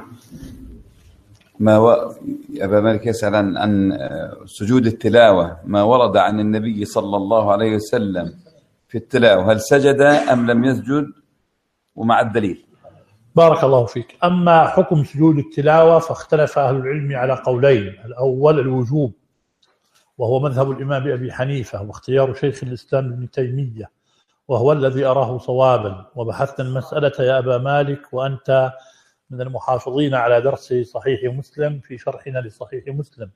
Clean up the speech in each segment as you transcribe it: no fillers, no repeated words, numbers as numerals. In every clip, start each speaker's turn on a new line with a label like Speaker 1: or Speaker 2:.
Speaker 1: أبا مالك يسأل عن سجود التلاوة، ما ورد عن النبي صلى الله عليه وسلم في التلاوة، هل سجد أم لم يسجد ومع الدليل؟
Speaker 2: بارك الله فيك. أما حكم سجود التلاوة فاختلف أهل العلم على قولين. الأول الوجوب، وهو مذهب الإمام أبي حنيفة واختيار شيخ الإسلام ابن تيمية، وهو الذي أراه صوابا. وبحثنا المسألة يا أبا مالك وأنت من المحافظين على درس صحيح مسلم في شرحنا لصحيح مسلم،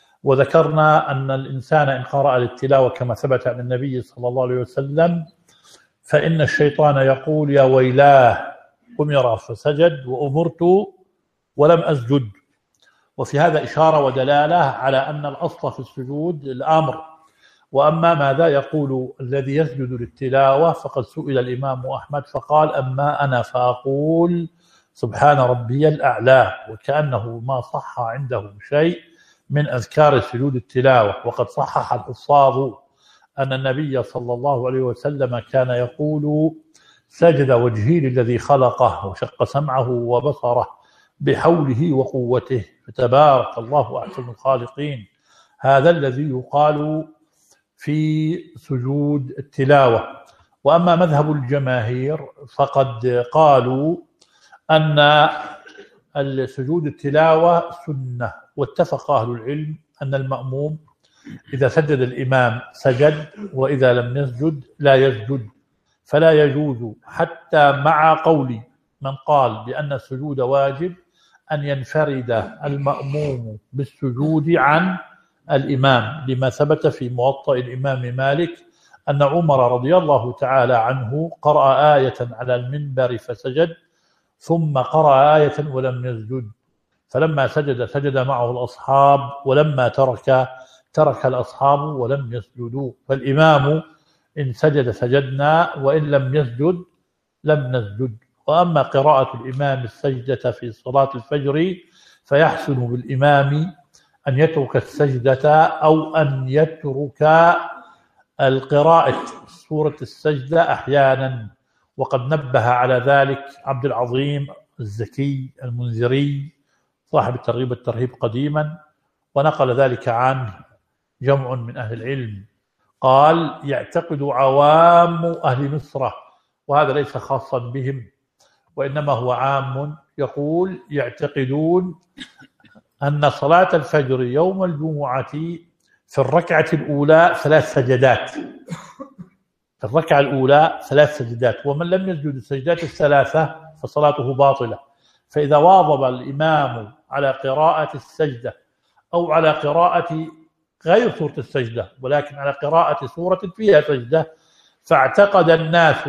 Speaker 2: وذكرنا أن الإنسان إن قرأ للتلاوة كما ثبت عن النبي صلى الله عليه وسلم فإن الشيطان يقول يا ويلاه قم يرى، فسجد وأمرت ولم أسجد. وفي هذا إشارة ودلالة على أن الأصل في السجود الأمر. وأما ماذا يقول الذي يسجد للتلاوة فقد سئل الإمام أحمد فقال أما أنا فأقول سبحان ربي الأعلى، وكأنه ما صح عنده شيء من أذكار سجود التلاوة. وقد صحح الحفاظ أن النبي صلى الله عليه وسلم كان يقول سجد وجهي للذي خلقه وشق سمعه وبصره بحوله وقوته فتبارك الله أحسن الخالقين. هذا الذي يقال في سجود التلاوة. وأما مذهب الجماهير فقد قالوا أن السجود التلاوة سنة، واتفق أهل العلم أن المأموم إذا سجد الإمام سجد، وإذا لم يسجد لا يسجد. فلا يجوز حتى مع قول من قال بأن السجود واجب أن ينفرد المأموم بالسجود عن الإمام، لما ثبت في موطأ الإمام مالك أن عمر رضي الله تعالى عنه قرأ آية على المنبر فسجد، ثم قرأ آية ولم يسجد، فلما سجد سجد معه الأصحاب، ولما ترك الأصحاب ولم يسجدوا. فالإمام إن سجد سجدنا، وإن لم يسجد لم نسجد. وأما قراءة الإمام السجدة في صلاة الفجر فيحسن بالإمام أن يترك السجدة أو أن يترك القراءة سورة السجدة أحيانا. وقد نبه على ذلك عبد العظيم الزكي المنذري صاحب الترغيب والترهيب قديما، ونقل ذلك عنه جمع من أهل العلم. قال يعتقد عوام أهل مصر، وهذا ليس خاصا بهم وإنما هو عام، يقول يعتقدون أن صلاة الفجر يوم الجمعة في الركعة الأولى 3 سجدات، في الركعة الأولى 3 سجدات، ومن لم يسجد السجدات الثلاثة فصلاته باطلة. فإذا واظب الإمام على قراءة السجدة أو على قراءة غير سورة السجدة ولكن على قراءة سورة فيها سجدة، فاعتقد الناس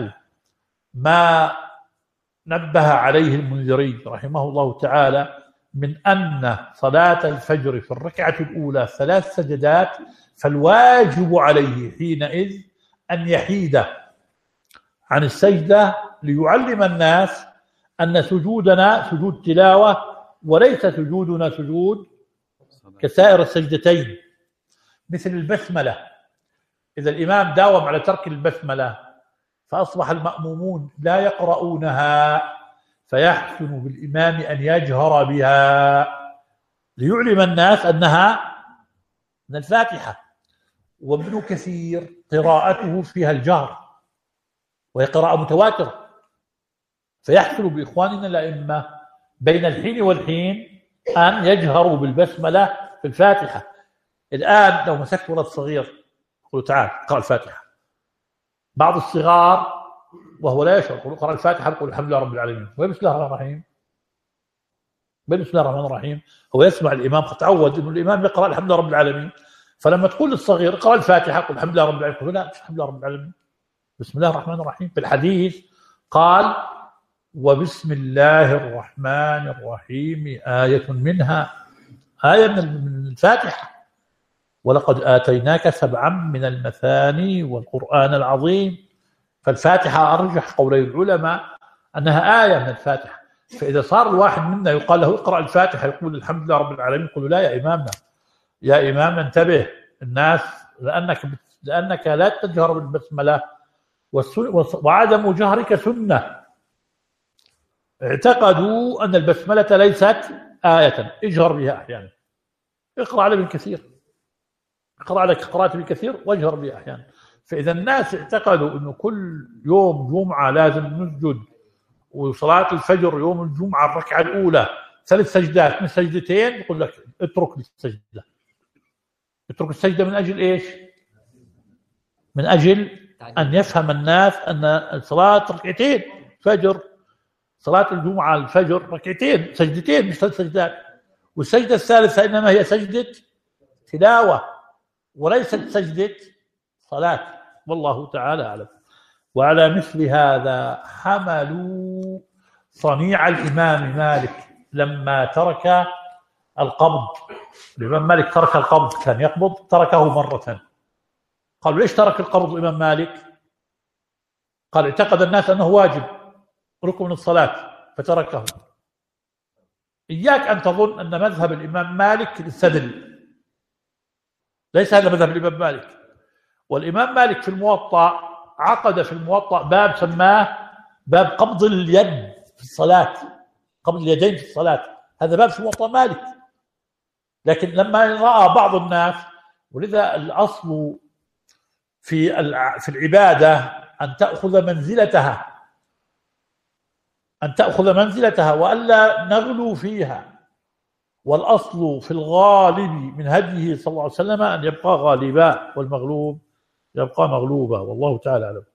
Speaker 2: ما نبه عليه المنذري رحمه الله تعالى من أن صلاة الفجر في الركعة الأولى 3 سجدات، فالواجب عليه حينئذ أن يحيد عن السجدة ليعلم الناس أن سجودنا سجود تلاوة وليس سجودنا سجود كسائر السجدتين. مثل البسملة، إذا الإمام داوم على ترك البسملة فأصبح المأمومون لا يقرؤونها، فيحسن بالإمام أن يجهر بها ليعلم الناس أنها من الفاتحة. وابن كثير قراءته فيها الجهر وهي قراءة متواترة، فيحصل بإخواننا الأئمة بين الحين والحين أن يجهروا بالبسملة في الفاتحة. الآن لو مسكت ولد صغير قلت تعال اقرأ الفاتحة، بعض الصغار وهو لا يشعر يقول اقرأ الفاتحة يقول الحمد لله رب العالمين، وبسم الله الرحمن الرحيم، بسم الله الرحمن الرحيم. هو يسمع الإمام، قد تعود إنه الإمام يقرأ الحمد لله رب العالمين، فلما تقول للصغير اقرأ الفاتحة يقول الحمد لله رب العالمين، يقول لا الحمد لله رب العالمين، بسم الله الرحمن الرحيم. في الحديث قال وبسم الله الرحمن الرحيم آية منها، آية من الفاتحة، ولقد آتيناك 7 من المثاني والقرآن العظيم. فالفاتحة أرجح قولي العلماء أنها آية من الفاتحة. فإذا صار الواحد منا يقال له اقرأ الفاتحة يقول الحمد لله رب العالمين، يقول لا يا إمامنا، يا إمام انتبه الناس، لأنك لا تجهر بالبسملة، وعدم جهرك سنة. اعتقدوا أن البسملة ليست آية، اجهر بها أحيانا، اقرأ على ابن كثير، اقرأ على قراءة ابن كثير واجهر بها أحيانا. فإذا الناس اعتقدوا أنه كل يوم جمعة لازم نسجد، وصلاة الفجر يوم الجمعة الركعة الأولى 3 سجدات من سجدتين، يقول لك اترك السجدة. اترك السجدة من أجل إيش؟ من أجل أن يفهم الناس أن الصلاة ركعتين فجر، صلاة الجمعة الفجر ركعتين سجدتين مش 3 سجدات، والسجدة الثالثة إنما هي سجدة تلاوة وليست سجدة صلاة، والله تعالى أعلم. وعلى مثل هذا حملوا صنيع الإمام مالك لما ترك القبض. الإمام مالك ترك القبض، كان يقبض تركه مرة. قالوا ليش ترك القبض الإمام مالك؟ قال اعتقد الناس أنه واجب ركن من الصلاة فتركه. إياك أن تظن أن مذهب الإمام مالك للسدل، ليس هذا مذهب الإمام مالك. والإمام مالك في الموطأ عقد في الموطأ باب سماه باب قبض اليد في الصلاة، قبض اليدين في الصلاة، هذا باب في موطأ مالك. لكن لما رأى بعض الناس، ولذا الأصل في العبادة أن تأخذ منزلتها، أن تأخذ منزلتها وألا نغلو فيها. والأصل في الغالب من هديه صلى الله عليه وسلم أن يبقى غالبا والمغلوب يبقى مغلوبا، والله تعالى أعلم.